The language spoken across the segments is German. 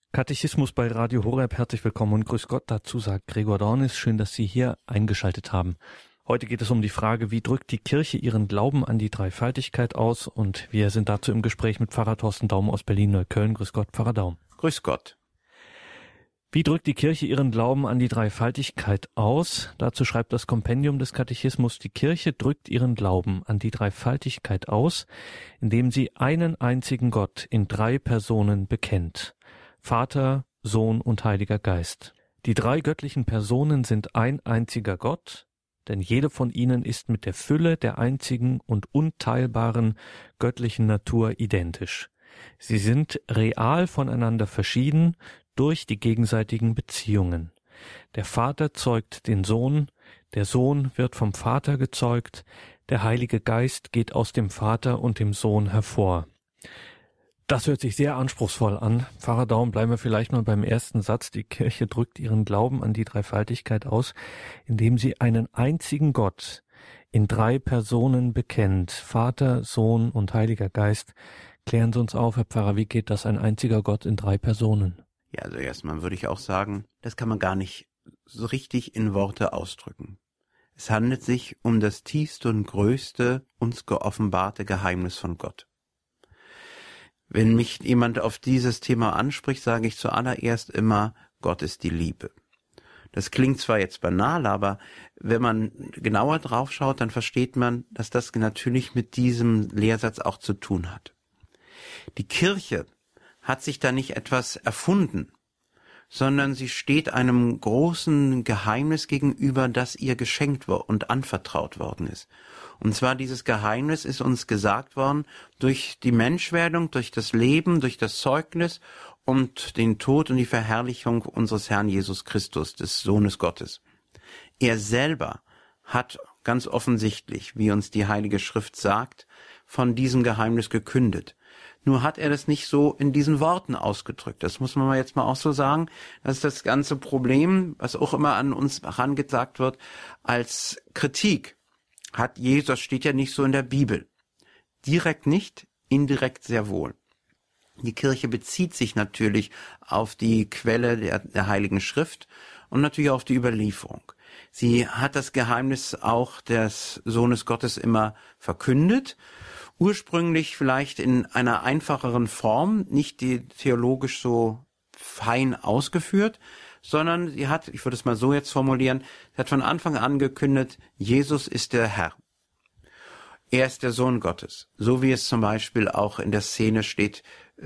Katechismus bei Radio Horeb, herzlich willkommen und grüß Gott. Dazu sagt Gregor Dornis, schön, dass Sie hier eingeschaltet haben. Heute geht es um die Frage, wie drückt die Kirche ihren Glauben an die Dreifaltigkeit aus? Und wir sind dazu im Gespräch mit Pfarrer Thorsten Daum aus Berlin-Neukölln. Grüß Gott, Pfarrer Daum. Grüß Gott. Wie drückt die Kirche ihren Glauben an die Dreifaltigkeit aus? Dazu schreibt das Kompendium des Katechismus, die Kirche drückt ihren Glauben an die Dreifaltigkeit aus, indem sie einen einzigen Gott in 3 Personen bekennt. Vater, Sohn und Heiliger Geist. Die 3 göttlichen Personen sind ein einziger Gott, denn jede von ihnen ist mit der Fülle der einzigen und unteilbaren göttlichen Natur identisch. Sie sind real voneinander verschieden durch die gegenseitigen Beziehungen. Der Vater zeugt den Sohn, der Sohn wird vom Vater gezeugt, der Heilige Geist geht aus dem Vater und dem Sohn hervor. Das hört sich sehr anspruchsvoll an. Pfarrer Daum, bleiben wir vielleicht mal beim ersten Satz. Die Kirche drückt ihren Glauben an die Dreifaltigkeit aus, indem sie einen einzigen Gott in 3 Personen bekennt. Vater, Sohn und Heiliger Geist. Klären Sie uns auf, Herr Pfarrer, wie geht das, ein einziger Gott in 3 Personen? Ja, also erstmal würde ich auch sagen, das kann man gar nicht so richtig in Worte ausdrücken. Es handelt sich um das tiefste und größte uns geoffenbarte Geheimnis von Gott. Wenn mich jemand auf dieses Thema anspricht, sage ich zuallererst immer, Gott ist die Liebe. Das klingt zwar jetzt banal, aber wenn man genauer drauf schaut, dann versteht man, dass das natürlich mit diesem Lehrsatz auch zu tun hat. Die Kirche hat sich da nicht etwas erfunden, sondern sie steht einem großen Geheimnis gegenüber, das ihr geschenkt und anvertraut worden ist. Und zwar dieses Geheimnis ist uns gesagt worden durch die Menschwerdung, durch das Leben, durch das Zeugnis und den Tod und die Verherrlichung unseres Herrn Jesus Christus, des Sohnes Gottes. Er selber hat ganz offensichtlich, wie uns die Heilige Schrift sagt, von diesem Geheimnis gekündet. Nur hat er das nicht so in diesen Worten ausgedrückt. Das muss man jetzt mal auch so sagen. Das ist das ganze Problem, was auch immer an uns herangesagt wird, als Kritik. Hat Jesus, das steht ja nicht so in der Bibel. Direkt nicht, indirekt sehr wohl. Die Kirche bezieht sich natürlich auf die Quelle der Heiligen Schrift und natürlich auf die Überlieferung. Sie hat das Geheimnis auch des Sohnes Gottes immer verkündet, ursprünglich vielleicht in einer einfacheren Form, nicht die theologisch so fein ausgeführt, sondern sie hat, ich würde es mal so jetzt formulieren, sie hat von Anfang an gekündigt, Jesus ist der Herr. Er ist der Sohn Gottes, so wie es zum Beispiel auch in der Szene steht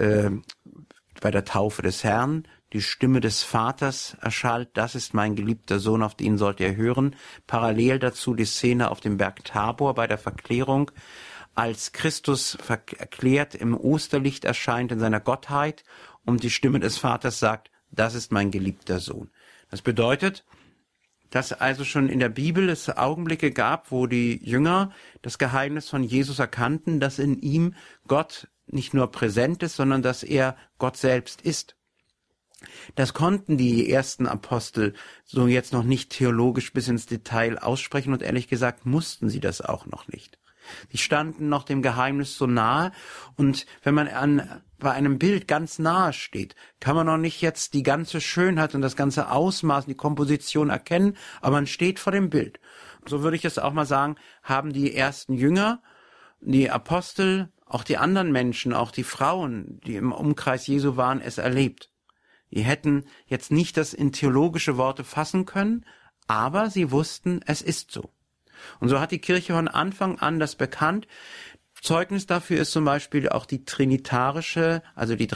bei der Taufe des Herrn. Die Stimme des Vaters erschallt, das ist mein geliebter Sohn, auf den sollt ihr hören. Parallel dazu die Szene auf dem Berg Tabor bei der Verklärung, als Christus verklärt im Osterlicht erscheint in seiner Gottheit und die Stimme des Vaters sagt, das ist mein geliebter Sohn. Das bedeutet, dass also schon in der Bibel es Augenblicke gab, wo die Jünger das Geheimnis von Jesus erkannten, dass in ihm Gott nicht nur präsent ist, sondern dass er Gott selbst ist. Das konnten die ersten Apostel so jetzt noch nicht theologisch bis ins Detail aussprechen und ehrlich gesagt mussten sie das auch noch nicht. Sie standen noch dem Geheimnis so nahe und wenn man bei einem Bild ganz nahe steht, kann man noch nicht jetzt die ganze Schönheit und das ganze Ausmaß, die Komposition erkennen, aber man steht vor dem Bild. So würde ich es auch mal sagen, haben die ersten Jünger, die Apostel, auch die anderen Menschen, auch die Frauen, die im Umkreis Jesu waren, es erlebt. Die hätten jetzt nicht das in theologische Worte fassen können, aber sie wussten, es ist so. Und so hat die Kirche von Anfang an das bekannt. Zeugnis dafür ist zum Beispiel auch die trinitarische, also die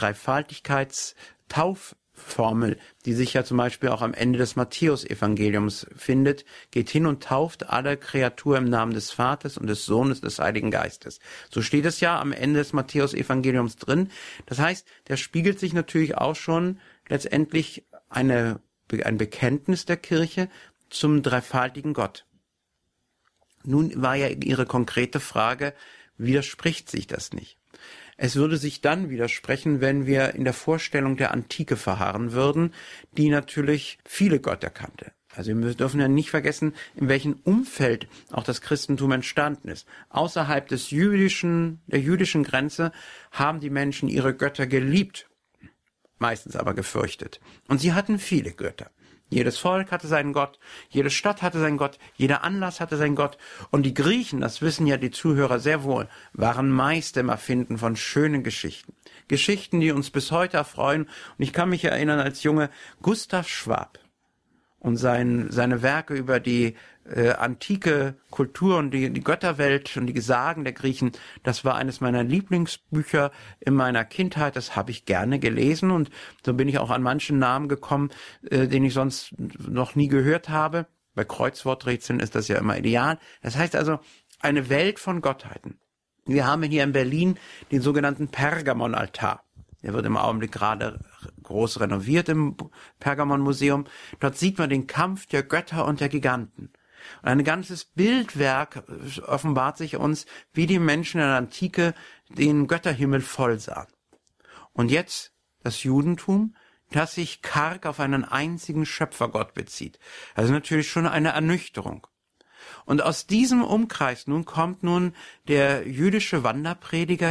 Dreifaltigkeitstaufformel, die sich ja zum Beispiel auch am Ende des Matthäusevangeliums findet. Geht hin und tauft alle Kreatur im Namen des Vaters und des Sohnes des Heiligen Geistes. So steht es ja am Ende des Matthäusevangeliums drin. Das heißt, der spiegelt sich natürlich auch schon letztendlich ein Bekenntnis der Kirche zum dreifaltigen Gott. Nun war ja Ihre konkrete Frage, widerspricht sich das nicht? Es würde sich dann widersprechen, wenn wir in der Vorstellung der Antike verharren würden, die natürlich viele Götter kannte. Also wir dürfen ja nicht vergessen, in welchem Umfeld auch das Christentum entstanden ist. Außerhalb der jüdischen Grenze haben die Menschen ihre Götter geliebt. meistens aber gefürchtet. Und sie hatten viele Götter. Jedes Volk hatte seinen Gott, jede Stadt hatte seinen Gott, jeder Anlass hatte seinen Gott. Und die Griechen, das wissen ja die Zuhörer sehr wohl, waren Meister im Erfinden von schönen Geschichten. Geschichten, die uns bis heute erfreuen. Und ich kann mich erinnern als Junge, Gustav Schwab und seine Werke über die antike Kultur und die Götterwelt und die Sagen der Griechen, das war eines meiner Lieblingsbücher in meiner Kindheit, das habe ich gerne gelesen und so bin ich auch an manchen Namen gekommen, den ich sonst noch nie gehört habe. Bei Kreuzworträtseln ist das ja immer ideal. Das heißt also, eine Welt von Gottheiten. Wir haben hier in Berlin den sogenannten Pergamonaltar. Der wird im Augenblick gerade groß renoviert im Pergamon-Museum. Dort sieht man den Kampf der Götter und der Giganten. Und ein ganzes Bildwerk offenbart sich uns, wie die Menschen in der Antike den Götterhimmel voll sahen. Und jetzt das Judentum, das sich karg auf einen einzigen Schöpfergott bezieht. Also natürlich schon eine Ernüchterung. Und aus diesem Umkreis kommt der jüdische Wanderprediger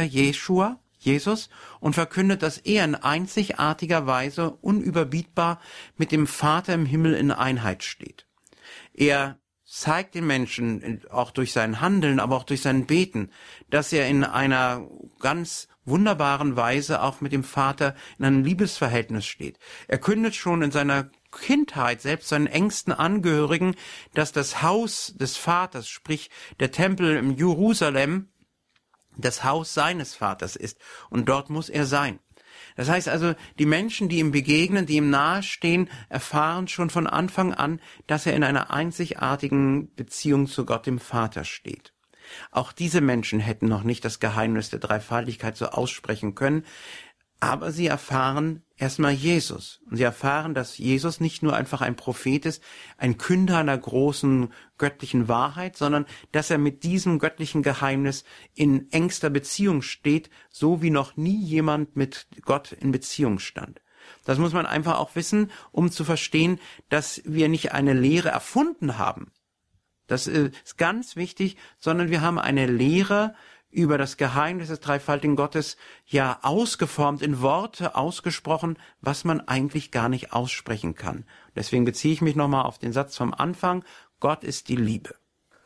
Jesus, und verkündet, dass er in einzigartiger Weise unüberbietbar mit dem Vater im Himmel in Einheit steht. Er zeigt den Menschen auch durch sein Handeln, aber auch durch sein Beten, dass er in einer ganz wunderbaren Weise auch mit dem Vater in einem Liebesverhältnis steht. Er kündet schon in seiner Kindheit selbst seinen engsten Angehörigen, dass das Haus des Vaters, sprich der Tempel in Jerusalem, das Haus seines Vaters ist, und dort muss er sein. Das heißt also, die Menschen, die ihm begegnen, die ihm nahestehen, erfahren schon von Anfang an, dass er in einer einzigartigen Beziehung zu Gott, dem Vater, steht. Auch diese Menschen hätten noch nicht das Geheimnis der Dreifaltigkeit so aussprechen können, aber sie erfahren erstmal Jesus. Und sie erfahren, dass Jesus nicht nur einfach ein Prophet ist, ein Künder einer großen göttlichen Wahrheit, sondern dass er mit diesem göttlichen Geheimnis in engster Beziehung steht, so wie noch nie jemand mit Gott in Beziehung stand. Das muss man einfach auch wissen, um zu verstehen, dass wir nicht eine Lehre erfunden haben. Das ist ganz wichtig, sondern wir haben eine Lehre über das Geheimnis des dreifaltigen Gottes ja ausgeformt, in Worte ausgesprochen, was man eigentlich gar nicht aussprechen kann. Deswegen beziehe ich mich nochmal auf den Satz vom Anfang: Gott ist die Liebe.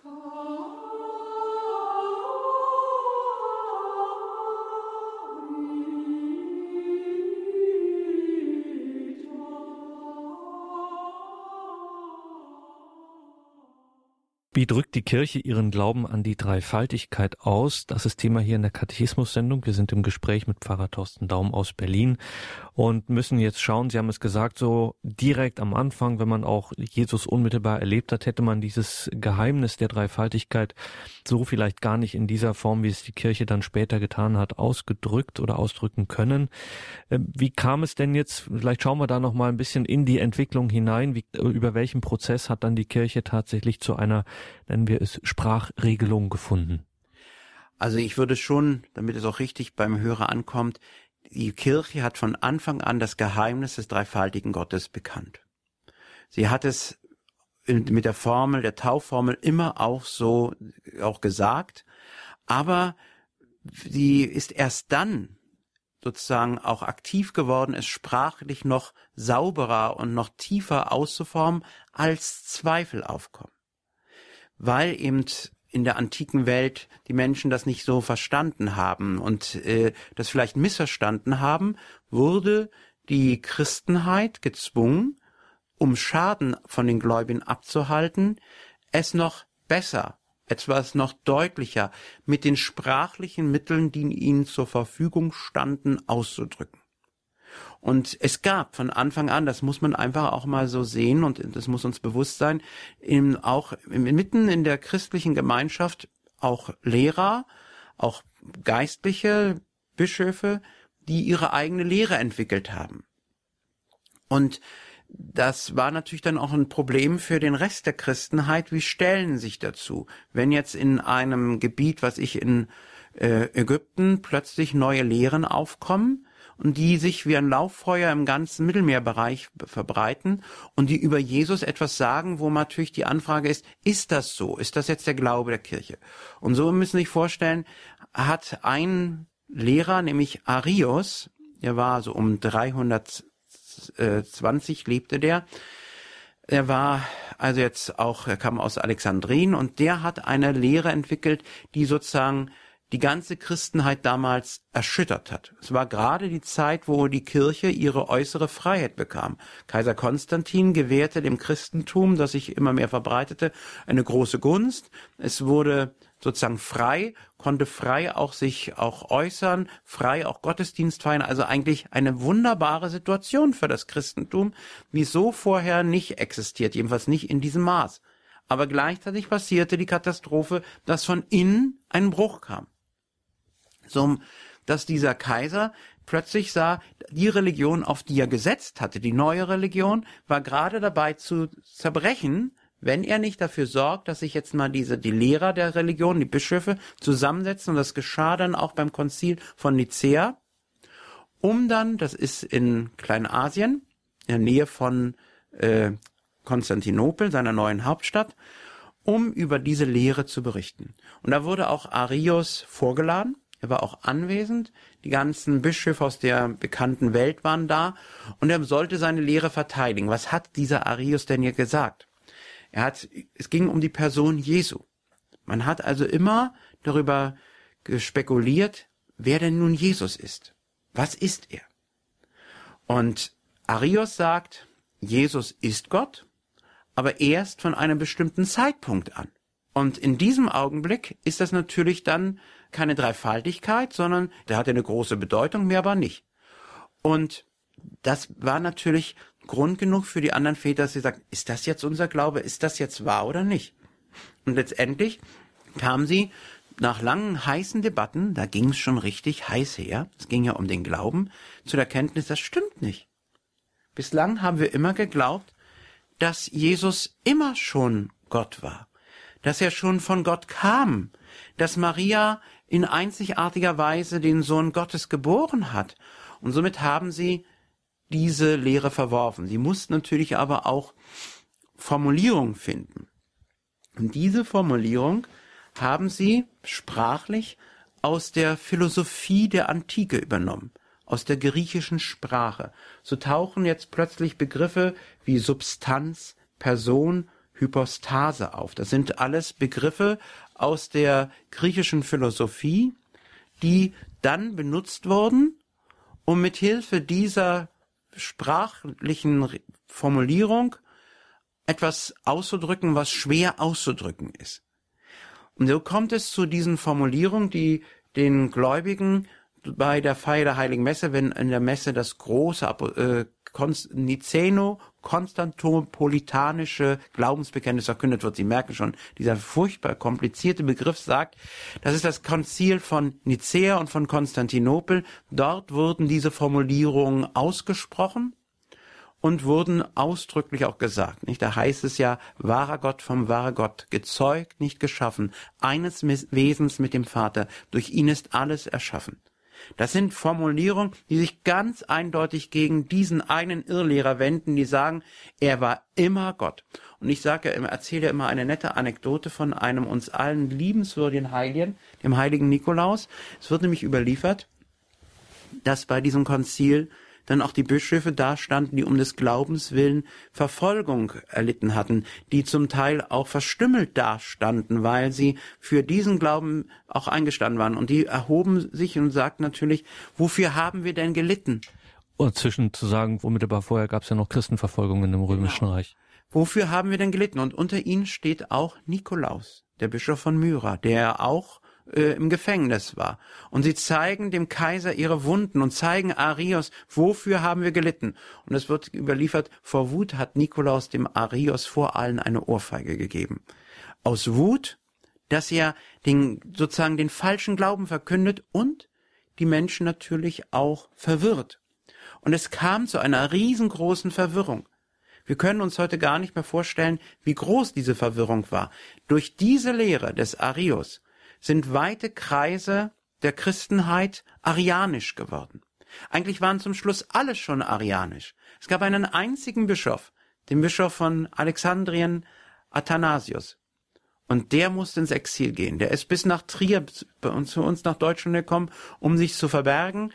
Wie drückt die Kirche ihren Glauben an die Dreifaltigkeit aus? Das ist Thema hier in der Katechismus-Sendung. Wir sind im Gespräch mit Pfarrer Thorsten Daum aus Berlin und müssen jetzt schauen, Sie haben es gesagt, so direkt am Anfang, wenn man auch Jesus unmittelbar erlebt hat, hätte man dieses Geheimnis der Dreifaltigkeit so vielleicht gar nicht in dieser Form, wie es die Kirche dann später getan hat, ausgedrückt oder ausdrücken können. Wie kam es denn jetzt, vielleicht schauen wir da noch mal ein bisschen in die Entwicklung hinein, über welchen Prozess hat dann die Kirche tatsächlich zu einer, nennen wir es, Sprachregelung gefunden? Also ich würde schon, damit es auch richtig beim Hörer ankommt, die Kirche hat von Anfang an das Geheimnis des dreifaltigen Gottes bekannt. Sie hat es mit der Formel, der Taufformel immer auch so auch gesagt, aber sie ist erst dann sozusagen auch aktiv geworden, es sprachlich noch sauberer und noch tiefer auszuformen, als Zweifel aufkommen. Weil eben in der antiken Welt die Menschen das nicht so verstanden haben und das vielleicht missverstanden haben, wurde die Christenheit gezwungen, um Schaden von den Gläubigen abzuhalten, es noch besser, etwas noch deutlicher mit den sprachlichen Mitteln, die ihnen zur Verfügung standen, auszudrücken. Und es gab von Anfang an, das muss man einfach auch mal so sehen und das muss uns bewusst sein, auch mitten in der christlichen Gemeinschaft auch Lehrer, auch Geistliche, Bischöfe, die ihre eigene Lehre entwickelt haben. Und das war natürlich dann auch ein Problem für den Rest der Christenheit. Wie stellen sich dazu? Wenn jetzt in einem Gebiet, was ich in Ägypten, plötzlich neue Lehren aufkommen und die sich wie ein Lauffeuer im ganzen Mittelmeerbereich verbreiten und die über Jesus etwas sagen, wo natürlich die Anfrage ist das so? Ist das jetzt der Glaube der Kirche? Und so müssen Sie sich vorstellen, hat ein Lehrer, nämlich Arius, Der war so um 320 lebte der. Er war also er kam aus Alexandrien und der hat eine Lehre entwickelt, die sozusagen die ganze Christenheit damals erschüttert hat. Es war gerade die Zeit, wo die Kirche ihre äußere Freiheit bekam. Kaiser Konstantin gewährte dem Christentum, das sich immer mehr verbreitete, eine große Gunst. Es wurde sozusagen frei, konnte frei sich äußern, frei auch Gottesdienst feiern. Also eigentlich eine wunderbare Situation für das Christentum, wie es so vorher nicht existiert, jedenfalls nicht in diesem Maß. Aber gleichzeitig passierte die Katastrophe, dass von innen ein Bruch kam. So, dass dieser Kaiser plötzlich sah, die Religion, auf die er gesetzt hatte, die neue Religion, war gerade dabei zu zerbrechen, wenn er nicht dafür sorgt, dass sich jetzt mal die Lehrer der Religion, die Bischöfe, zusammensetzen. Und das geschah dann auch beim Konzil von Nicäa, das ist in Kleinasien, in der Nähe von Konstantinopel, seiner neuen Hauptstadt, um über diese Lehre zu berichten. Und da wurde auch Arius vorgeladen. Er war auch anwesend. Die ganzen Bischöfe aus der bekannten Welt waren da. Und er sollte seine Lehre verteidigen. Was hat dieser Arius denn hier gesagt? Es ging um die Person Jesu. Man hat also immer darüber spekuliert, wer denn nun Jesus ist. Was ist er? Und Arius sagt, Jesus ist Gott, aber erst von einem bestimmten Zeitpunkt an. Und in diesem Augenblick ist das natürlich dann keine Dreifaltigkeit, sondern der hatte eine große Bedeutung, mehr aber nicht. Und das war natürlich Grund genug für die anderen Väter, dass sie sagten, ist das jetzt unser Glaube, ist das jetzt wahr oder nicht? Und letztendlich kamen sie nach langen, heißen Debatten, da ging es schon richtig heiß her, es ging ja um den Glauben, zu der Erkenntnis, das stimmt nicht. Bislang haben wir immer geglaubt, dass Jesus immer schon Gott war, dass er schon von Gott kam, dass Maria in einzigartiger Weise den Sohn Gottes geboren hat. Und somit haben sie diese Lehre verworfen. Sie mussten natürlich aber auch Formulierungen finden. Und diese Formulierung haben sie sprachlich aus der Philosophie der Antike übernommen, aus der griechischen Sprache. So tauchen jetzt plötzlich Begriffe wie Substanz, Person, Hypostase auf. Das sind alles Begriffe aus der griechischen Philosophie, die dann benutzt wurden, um mit Hilfe dieser sprachlichen Formulierung etwas auszudrücken, was schwer auszudrücken ist. Und so kommt es zu diesen Formulierungen, die den Gläubigen bei der Feier der Heiligen Messe, wenn in der Messe das große Nicäno-Konstantinopolitanische Glaubensbekenntnis verkündet wird. Sie merken schon, dieser furchtbar komplizierte Begriff sagt, das ist das Konzil von Nicäa und von Konstantinopel. Dort wurden diese Formulierungen ausgesprochen und wurden ausdrücklich auch gesagt. Nicht? Da heißt es ja, wahrer Gott vom wahren Gott, gezeugt, nicht geschaffen, eines Wesens mit dem Vater, durch ihn ist alles erschaffen. Das sind Formulierungen, die sich ganz eindeutig gegen diesen einen Irrlehrer wenden, die sagen, er war immer Gott. Und ich erzähle immer eine nette Anekdote von einem uns allen liebenswürdigen Heiligen, dem heiligen Nikolaus. Es wird nämlich überliefert, dass bei diesem Konzil dann auch die Bischöfe dastanden, die um des Glaubens willen Verfolgung erlitten hatten, die zum Teil auch verstümmelt dastanden, weil sie für diesen Glauben auch eingestanden waren. Und die erhoben sich und sagten natürlich, wofür haben wir denn gelitten? Und zwischen zu sagen, unmittelbar vorher gab es ja noch Christenverfolgungen im Römischen Reich. Wofür haben wir denn gelitten? Und unter ihnen steht auch Nikolaus, der Bischof von Myra, der auch im Gefängnis war. Und sie zeigen dem Kaiser ihre Wunden und zeigen Arius, wofür haben wir gelitten. Und es wird überliefert, vor Wut hat Nikolaus dem Arius vor allen eine Ohrfeige gegeben. Aus Wut, dass er sozusagen den falschen Glauben verkündet und die Menschen natürlich auch verwirrt. Und es kam zu einer riesengroßen Verwirrung. Wir können uns heute gar nicht mehr vorstellen, wie groß diese Verwirrung war. Durch diese Lehre des Arius sind weite Kreise der Christenheit arianisch geworden. Eigentlich waren zum Schluss alle schon arianisch. Es gab einen einzigen Bischof, den Bischof von Alexandrien, Athanasius. Und der musste ins Exil gehen. Der ist bis nach Trier zu uns nach Deutschland gekommen, um sich zu verbergen,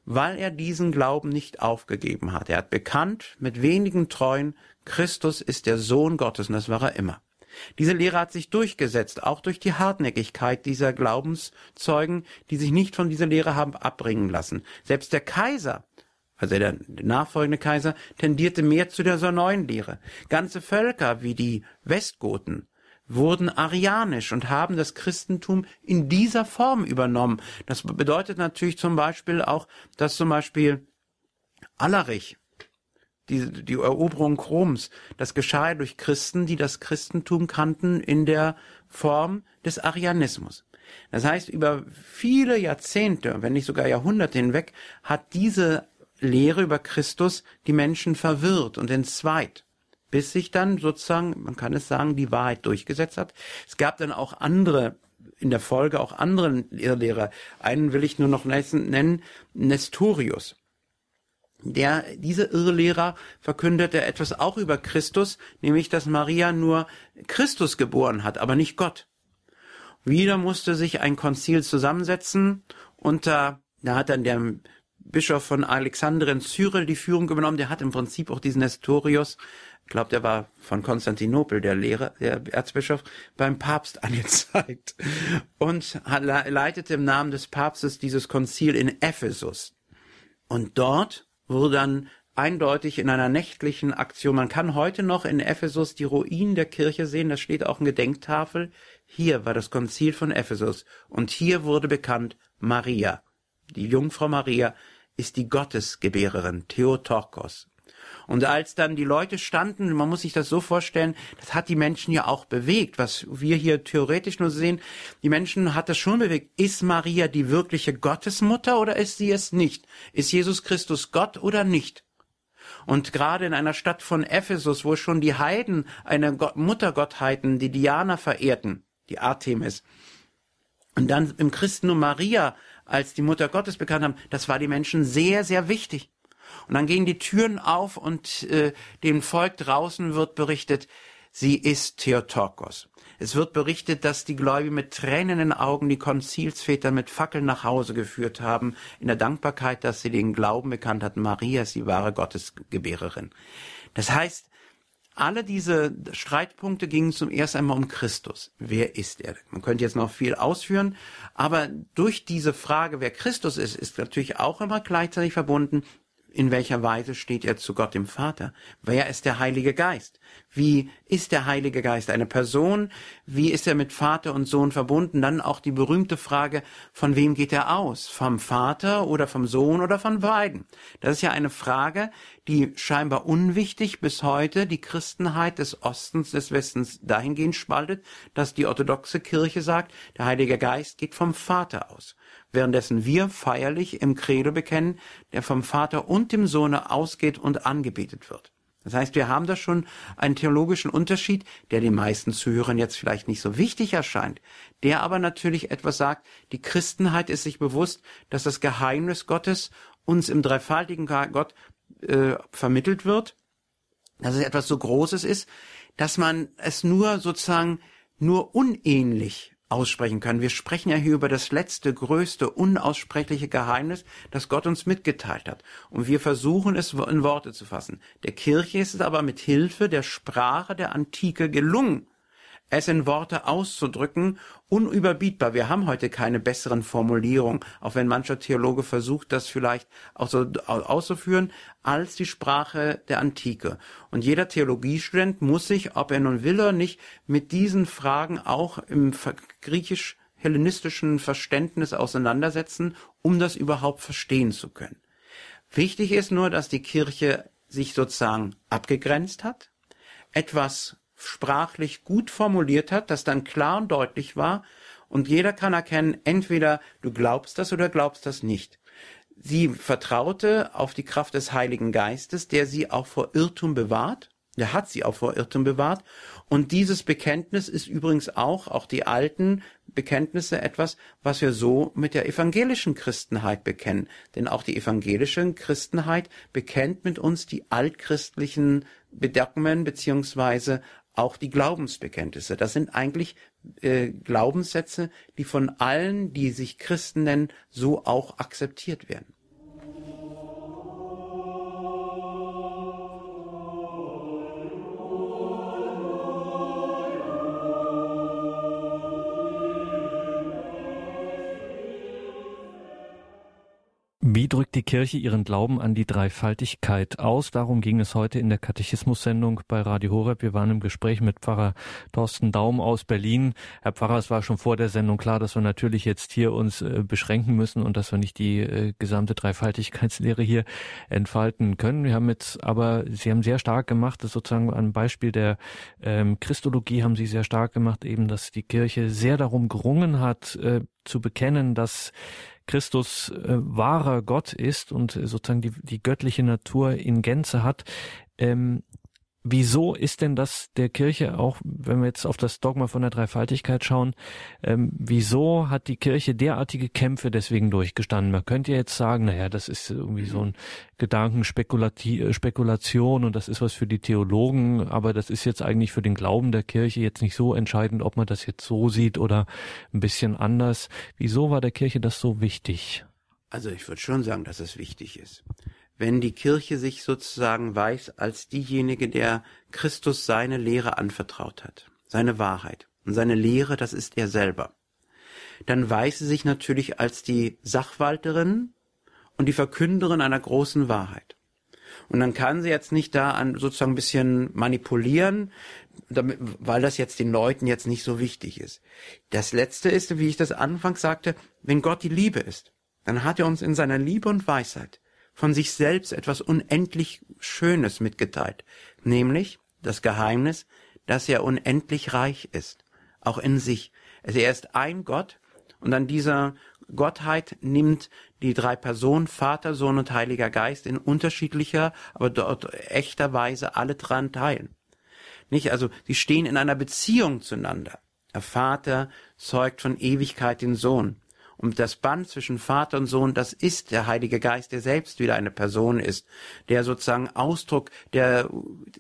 weil er diesen Glauben nicht aufgegeben hat. Er hat bekannt, mit wenigen Treuen, Christus ist der Sohn Gottes, und das war er immer. Diese Lehre hat sich durchgesetzt, auch durch die Hartnäckigkeit dieser Glaubenszeugen, die sich nicht von dieser Lehre haben abbringen lassen. Selbst der Kaiser, also der nachfolgende Kaiser, tendierte mehr zu dieser neuen Lehre. Ganze Völker wie die Westgoten wurden arianisch und haben das Christentum in dieser Form übernommen. Das bedeutet natürlich zum Beispiel auch, dass zum Beispiel Allerich, die Eroberung Roms, das geschah durch Christen, die das Christentum kannten in der Form des Arianismus. Das heißt, über viele Jahrzehnte, wenn nicht sogar Jahrhunderte hinweg, hat diese Lehre über Christus die Menschen verwirrt und entzweit, bis sich dann sozusagen, man kann es sagen, die Wahrheit durchgesetzt hat. Es gab dann auch andere, in der Folge auch andere Irrlehrer. Einen will ich nur noch nennen, Nestorius. Diese Irrlehrer verkündete etwas auch über Christus, nämlich, dass Maria nur Christus geboren hat, aber nicht Gott. Wieder musste sich ein Konzil zusammensetzen und da hat dann der Bischof von Alexandrien Cyril die Führung übernommen. Der hat im Prinzip auch diesen Nestorius, ich glaube, der war von Konstantinopel, der Erzbischof, beim Papst angezeigt und leitete im Namen des Papstes dieses Konzil in Ephesus. Und dort wurde dann eindeutig in einer nächtlichen Aktion, man kann heute noch in Ephesus die Ruinen der Kirche sehen, da steht auch eine Gedenktafel, hier war das Konzil von Ephesus und hier wurde bekannt, Maria, die Jungfrau Maria, ist die Gottesgebärerin, Theotokos. Und als dann die Leute standen, man muss sich das so vorstellen, das hat die Menschen ja auch bewegt, was wir hier theoretisch nur sehen, die Menschen hat das schon bewegt. Ist Maria die wirkliche Gottesmutter oder ist sie es nicht? Ist Jesus Christus Gott oder nicht? Und gerade in einer Stadt von Ephesus, wo schon die Heiden eine Muttergottheiten, die Diana verehrten, die Artemis, und dann im Christentum Maria als die Mutter Gottes bekannt haben, das war den Menschen sehr, sehr wichtig. Und dann gingen die Türen auf und dem Volk draußen wird berichtet, sie ist Theotokos. Es wird berichtet, dass die Gläubigen mit Tränen in den Augen die Konzilsväter mit Fackeln nach Hause geführt haben, in der Dankbarkeit, dass sie den Glauben bekannt hatten, Maria ist die wahre Gottesgebärerin. Das heißt, alle diese Streitpunkte gingen zum ersten einmal um Christus. Wer ist er? Man könnte jetzt noch viel ausführen, aber durch diese Frage, wer Christus ist natürlich auch immer gleichzeitig verbunden, in welcher Weise steht er zu Gott dem Vater? Wer ist der Heilige Geist? Wie ist der Heilige Geist eine Person? Wie ist er mit Vater und Sohn verbunden? Dann auch die berühmte Frage, von wem geht er aus? Vom Vater oder vom Sohn oder von beiden? Das ist ja eine Frage, die scheinbar unwichtig bis heute die Christenheit des Ostens, des Westens dahingehend spaltet, dass die orthodoxe Kirche sagt, der Heilige Geist geht vom Vater aus. Währenddessen wir feierlich im Credo bekennen, der vom Vater und dem Sohne ausgeht und angebetet wird. Das heißt, wir haben da schon einen theologischen Unterschied, der den meisten Zuhörern jetzt vielleicht nicht so wichtig erscheint, der aber natürlich etwas sagt, die Christenheit ist sich bewusst, dass das Geheimnis Gottes uns im dreifaltigen Gott vermittelt wird, dass es etwas so Großes ist, dass man es nur unähnlich aussprechen können. Wir sprechen ja hier über das letzte, größte, unaussprechliche Geheimnis, das Gott uns mitgeteilt hat. Und wir versuchen es in Worte zu fassen. Der Kirche ist es aber mit Hilfe der Sprache der Antike gelungen, es in Worte auszudrücken, unüberbietbar. Wir haben heute keine besseren Formulierungen, auch wenn mancher Theologe versucht, das vielleicht auch so auszuführen, als die Sprache der Antike. Und jeder Theologiestudent muss sich, ob er nun will oder nicht, mit diesen Fragen auch im griechisch-hellenistischen Verständnis auseinandersetzen, um das überhaupt verstehen zu können. Wichtig ist nur, dass die Kirche sich sozusagen abgegrenzt hat, etwas sprachlich gut formuliert hat, das dann klar und deutlich war und jeder kann erkennen, entweder du glaubst das oder glaubst das nicht. Sie vertraute auf die Kraft des Heiligen Geistes, der sie auch vor Irrtum bewahrt. Der hat sie auch vor Irrtum bewahrt. Und dieses Bekenntnis ist übrigens auch die alten Bekenntnisse etwas, was wir so mit der evangelischen Christenheit bekennen. Denn auch die evangelische Christenheit bekennt mit uns die altchristlichen Bedingungen beziehungsweise auch die Glaubensbekenntnisse. Das sind eigentlich Glaubenssätze, die von allen, die sich Christen nennen, so auch akzeptiert werden. Wie drückt die Kirche ihren Glauben an die Dreifaltigkeit aus? Darum ging es heute in der Katechismus-Sendung bei Radio Horeb. Wir waren im Gespräch mit Pfarrer Thorsten Daum aus Berlin. Herr Pfarrer, es war schon vor der Sendung klar, dass wir natürlich jetzt hier uns beschränken müssen und dass wir nicht die gesamte Dreifaltigkeitslehre hier entfalten können. Sie haben sehr stark gemacht, das sozusagen am Beispiel der Christologie haben Sie sehr stark gemacht, eben, dass die Kirche sehr darum gerungen hat, zu bekennen, dass Christus wahrer Gott ist und sozusagen die göttliche Natur in Gänze hat. Wieso ist denn das der Kirche, auch wenn wir jetzt auf das Dogma von der Dreifaltigkeit schauen, wieso hat die Kirche derartige Kämpfe deswegen durchgestanden? Man könnte jetzt sagen, naja, das ist irgendwie so ein Gedankenspekulation und das ist was für die Theologen, aber das ist jetzt eigentlich für den Glauben der Kirche jetzt nicht so entscheidend, ob man das jetzt so sieht oder ein bisschen anders. Wieso war der Kirche das so wichtig? Also ich würde schon sagen, dass es wichtig ist. Wenn die Kirche sich sozusagen weiß als diejenige, der Christus seine Lehre anvertraut hat, seine Wahrheit. Und seine Lehre, das ist er selber. Dann weiß sie sich natürlich als die Sachwalterin und die Verkünderin einer großen Wahrheit. Und dann kann sie jetzt nicht da sozusagen ein bisschen manipulieren, weil das jetzt den Leuten jetzt nicht so wichtig ist. Das Letzte ist, wie ich das anfangs sagte, wenn Gott die Liebe ist, dann hat er uns in seiner Liebe und Weisheit von sich selbst etwas unendlich Schönes mitgeteilt, nämlich das Geheimnis, dass er unendlich reich ist, auch in sich. Also er ist ein Gott und an dieser Gottheit nimmt die drei Personen, Vater, Sohn und Heiliger Geist, in unterschiedlicher, aber dort echter Weise alle dran teilen. Nicht? Also sie stehen in einer Beziehung zueinander. Der Vater zeugt von Ewigkeit den Sohn. Und das Band zwischen Vater und Sohn, das ist der Heilige Geist, der selbst wieder eine Person ist, der sozusagen Ausdruck der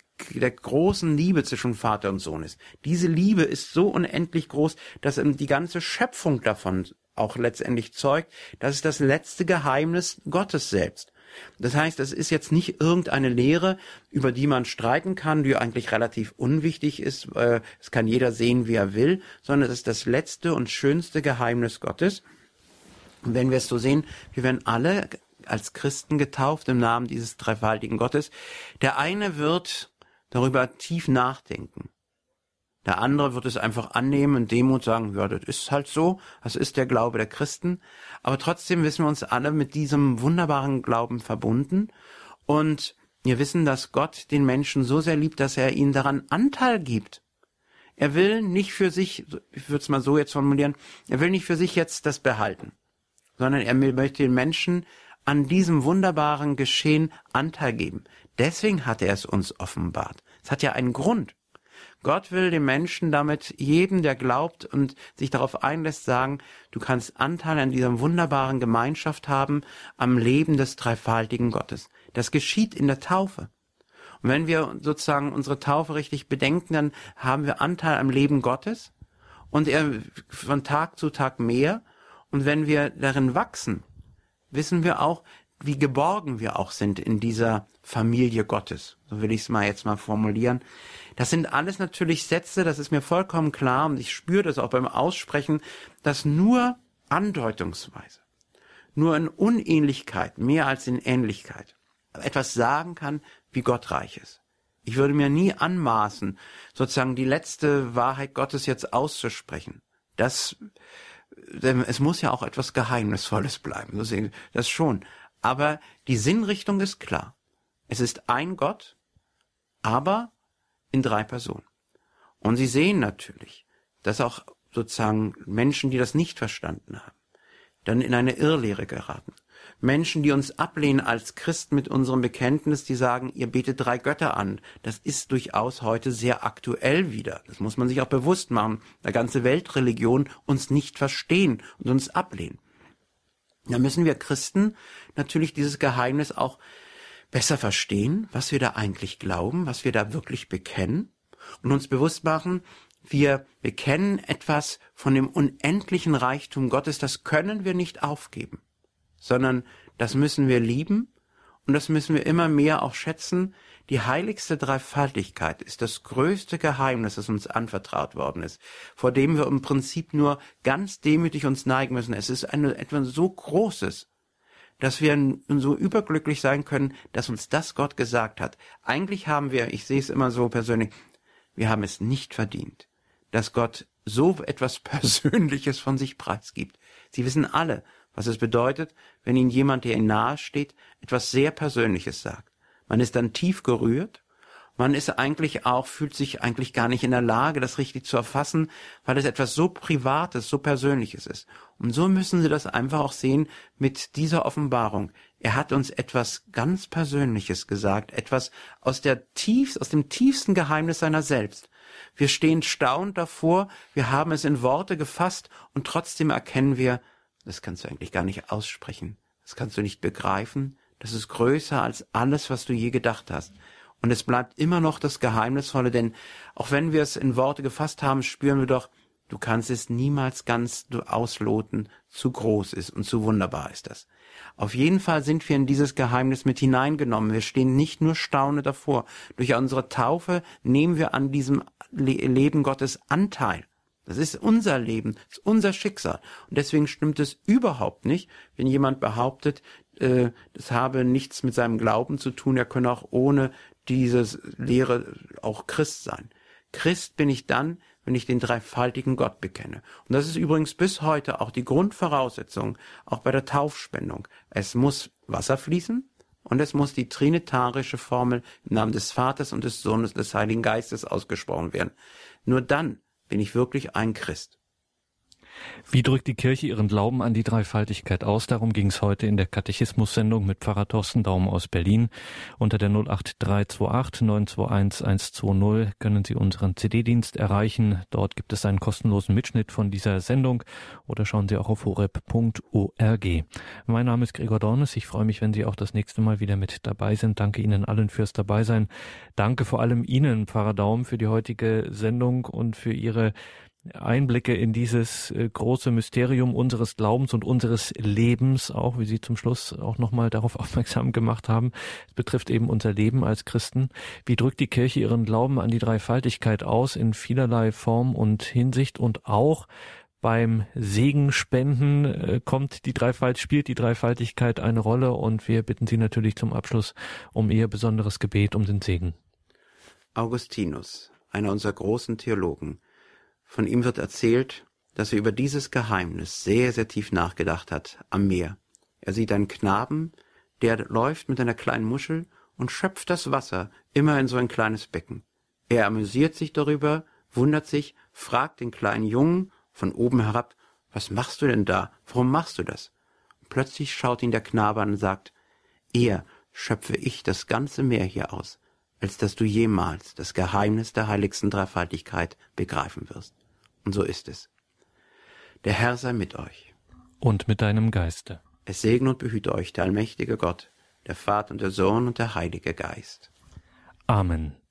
großen Liebe zwischen Vater und Sohn ist. Diese Liebe ist so unendlich groß, dass die ganze Schöpfung davon auch letztendlich zeugt. Das ist das letzte Geheimnis Gottes selbst. Das heißt, es ist jetzt nicht irgendeine Lehre, über die man streiten kann, die eigentlich relativ unwichtig ist. Es kann jeder sehen, wie er will, sondern es ist das letzte und schönste Geheimnis Gottes. Und wenn wir es so sehen, wir werden alle als Christen getauft im Namen dieses dreifaltigen Gottes. Der eine wird darüber tief nachdenken. Der andere wird es einfach annehmen und Demut sagen, ja, das ist halt so, das ist der Glaube der Christen. Aber trotzdem wissen wir uns alle mit diesem wunderbaren Glauben verbunden. Und wir wissen, dass Gott den Menschen so sehr liebt, dass er ihnen daran Anteil gibt. Er will nicht für sich, ich würde es mal so jetzt formulieren, er will nicht für sich jetzt das behalten, sondern er möchte den Menschen an diesem wunderbaren Geschehen Anteil geben. Deswegen hat er es uns offenbart. Es hat ja einen Grund. Gott will den Menschen damit, jedem, der glaubt und sich darauf einlässt, sagen, du kannst Anteil an dieser wunderbaren Gemeinschaft haben, am Leben des dreifaltigen Gottes. Das geschieht in der Taufe. Und wenn wir sozusagen unsere Taufe richtig bedenken, dann haben wir Anteil am Leben Gottes und er von Tag zu Tag mehr. Und wenn wir darin wachsen, wissen wir auch, wie geborgen wir auch sind in dieser Familie Gottes. So will ich es jetzt mal formulieren. Das sind alles natürlich Sätze, das ist mir vollkommen klar und ich spüre das auch beim Aussprechen, dass nur andeutungsweise, nur in Unähnlichkeit, mehr als in Ähnlichkeit, etwas sagen kann, wie Gott reich ist. Ich würde mir nie anmaßen, sozusagen die letzte Wahrheit Gottes jetzt auszusprechen. Es muss ja auch etwas Geheimnisvolles bleiben, das schon. Aber die Sinnrichtung ist klar. Es ist ein Gott, aber in drei Personen. Und Sie sehen natürlich, dass auch sozusagen Menschen, die das nicht verstanden haben, dann in eine Irrlehre geraten. Menschen, die uns ablehnen als Christen mit unserem Bekenntnis, die sagen, ihr betet drei Götter an. Das ist durchaus heute sehr aktuell wieder. Das muss man sich auch bewusst machen. Da ganze Weltreligionen uns nicht verstehen und uns ablehnen. Da müssen wir Christen natürlich dieses Geheimnis auch besser verstehen, was wir da eigentlich glauben, was wir da wirklich bekennen und uns bewusst machen, wir bekennen etwas von dem unendlichen Reichtum Gottes, das können wir nicht aufgeben, sondern das müssen wir lieben und das müssen wir immer mehr auch schätzen. Die heiligste Dreifaltigkeit ist das größte Geheimnis, das uns anvertraut worden ist, vor dem wir im Prinzip nur ganz demütig uns neigen müssen. Es ist etwas so Großes, dass wir so überglücklich sein können, dass uns das Gott gesagt hat. Eigentlich haben wir, ich sehe es immer so persönlich, wir haben es nicht verdient, dass Gott so etwas Persönliches von sich preisgibt. Sie wissen alle, was es bedeutet, wenn Ihnen jemand, der Ihnen nahe steht, etwas sehr Persönliches sagt. Man ist dann tief gerührt. Man ist fühlt sich eigentlich gar nicht in der Lage, das richtig zu erfassen, weil es etwas so Privates, so Persönliches ist. Und so müssen Sie das einfach auch sehen mit dieser Offenbarung. Er hat uns etwas ganz Persönliches gesagt, etwas aus dem tiefsten Geheimnis seiner selbst. Wir stehen staunend davor, wir haben es in Worte gefasst und trotzdem erkennen wir, das kannst du eigentlich gar nicht aussprechen, das kannst du nicht begreifen, das ist größer als alles, was du je gedacht hast. Und es bleibt immer noch das Geheimnisvolle, denn auch wenn wir es in Worte gefasst haben, spüren wir doch, du kannst es niemals ganz ausloten, zu groß ist und zu wunderbar ist das. Auf jeden Fall sind wir in dieses Geheimnis mit hineingenommen. Wir stehen nicht nur staunend davor. Durch unsere Taufe nehmen wir an diesem Leben Gottes Anteil. Das ist unser Leben, das ist unser Schicksal. Und deswegen stimmt es überhaupt nicht, wenn jemand behauptet, das habe nichts mit seinem Glauben zu tun, er könne auch ohne diese Lehre auch Christ sein. Christ bin ich dann, wenn ich den dreifaltigen Gott bekenne. Und das ist übrigens bis heute auch die Grundvoraussetzung, auch bei der Taufspendung. Es muss Wasser fließen und es muss die trinitarische Formel im Namen des Vaters und des Sohnes und des Heiligen Geistes ausgesprochen werden. Nur dann bin ich wirklich ein Christ. Wie drückt die Kirche ihren Glauben an die Dreifaltigkeit aus? Darum ging es heute in der Katechismus-Sendung mit Pfarrer Thorsten Daum aus Berlin. Unter der 08328 921 120 können Sie unseren CD-Dienst erreichen. Dort gibt es einen kostenlosen Mitschnitt von dieser Sendung oder schauen Sie auch auf horeb.org. Mein Name ist Gregor Dornes. Ich freue mich, wenn Sie auch das nächste Mal wieder mit dabei sind. Danke Ihnen allen fürs Dabeisein. Danke vor allem Ihnen, Pfarrer Daum, für die heutige Sendung und für Ihre Einblicke in dieses große Mysterium unseres Glaubens und unseres Lebens, auch wie Sie zum Schluss auch nochmal darauf aufmerksam gemacht haben. Es betrifft eben unser Leben als Christen. Wie drückt die Kirche ihren Glauben an die Dreifaltigkeit aus in vielerlei Form und Hinsicht und auch beim Segenspenden spielt die Dreifaltigkeit eine Rolle und wir bitten Sie natürlich zum Abschluss um Ihr besonderes Gebet um den Segen. Augustinus, einer unserer großen Theologen, von ihm wird erzählt, dass er über dieses Geheimnis sehr, sehr tief nachgedacht hat am Meer. Er sieht einen Knaben, der läuft mit einer kleinen Muschel und schöpft das Wasser immer in so ein kleines Becken. Er amüsiert sich darüber, wundert sich, fragt den kleinen Jungen von oben herab, was machst du denn da? Warum machst du das? Und plötzlich schaut ihn der Knabe an und sagt, eher schöpfe ich das ganze Meer hier aus, als dass du jemals das Geheimnis der heiligsten Dreifaltigkeit begreifen wirst. Und so ist es. Der Herr sei mit euch. Und mit deinem Geiste. Es segne und behüte euch der allmächtige Gott, der Vater und der Sohn und der Heilige Geist. Amen.